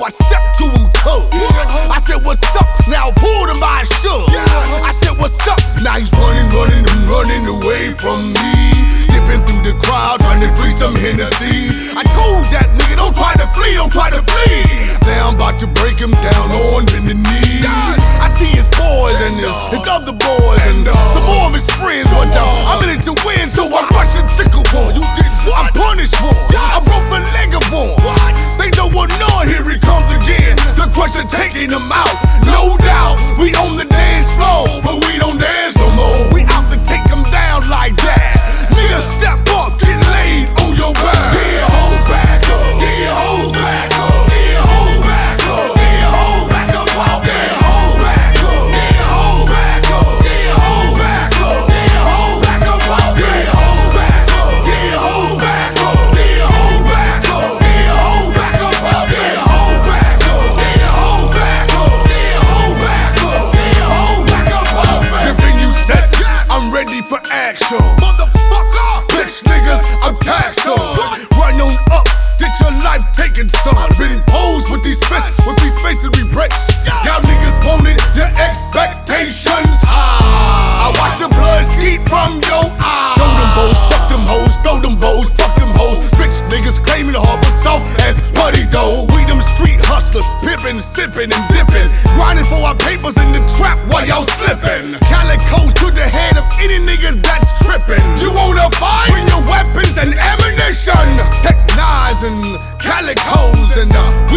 I stepped to him cold. I said, what's up? Now I pulled him by his shoe. I said, what's up? Now he's running away from me. Dipping through the crowd, trying to drink some Hennessy. I told that nigga, don't try to flee, don't try to flee. Now I'm about to break him down on the knee. I see his boys and his other boys and some more of his friends. Watch out, I'm in it to win, so I rush and tickle one. You did what? I punished one. I broke the leg of one. They don't want none, here it comes again. The Crusher taking them out, no doubt. We on the dance floor, but we don't dance no more. We out to take them down like that. Nigga, step up, get laid on your back. Get your whole back up, get your whole back up, get your whole back up, get your whole back up, get your whole back up, get your whole back up, get your whole back up, get your whole back up, get your whole back up, get your whole back up, get your whole back up, get your whole back up, get your whole back up, get your whole back up, get your whole back up, get your whole back up. Giving you set, I'm ready for action. Bitch niggas, I'm taxed on. Run on up, get your life taken, son. Been posed with these fists, with these faces we bricks. Y'all niggas wanted your expectations high. I watch the blood skeet from your eyes. Throw them bows, fuck them hoes, throw them bows, fuck them hoes. Rich niggas claiming harbor soft as putty dough. We them street hustlers, pippin', sippin' and dippin', grinding for our papers in the trap while y'all slippin'. Calicos to the head of any nigga that's trippin'. You wanna fight? Bring your weapons and ammunition. Tech knives and calicos and we